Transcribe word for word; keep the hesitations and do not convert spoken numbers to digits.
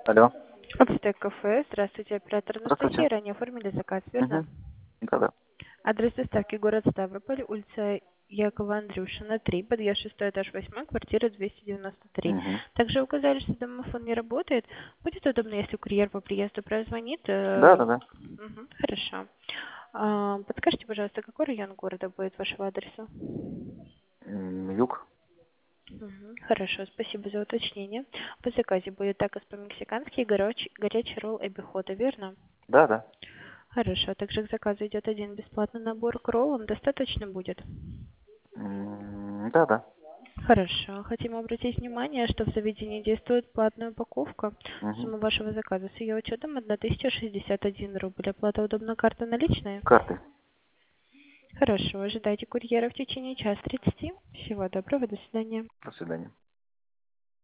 Алло. Ацтек кафе. Здравствуйте, оператор Здравствуйте. Анастасия. Ранее оформили заказ, верно? Угу. Да-да. Адрес доставки город Ставрополь, улица Якова Андрюшина, три, подъезд шестой этаж, восьмой, квартира двести девяносто три. Угу. Также указали, что домофон не работает. Будет удобно, если курьер по приезду прозвонит. э, Да-да-да. мгм, Хорошо. А, Подскажите, пожалуйста, какой район города будет вашего адреса? М, Юг. Мгм. Хорошо, спасибо за уточнение. По заказе будет такос по-мексикански и горячий, горячий ролл эбихота, верно? Да-да. Хорошо, также к заказу идет один бесплатный набор к роллам. Достаточно будет? М, Да-да. Хорошо. Хотим обратить внимание, что в заведении действует платная упаковка. Угу. Сумма вашего заказа с ее учетом тысяча шестьдесят один рубль. Оплата удобна, карта наличная? Карты. Хорошо. Ожидайте курьера в течение часа тридцати. Всего доброго. До свидания. До свидания.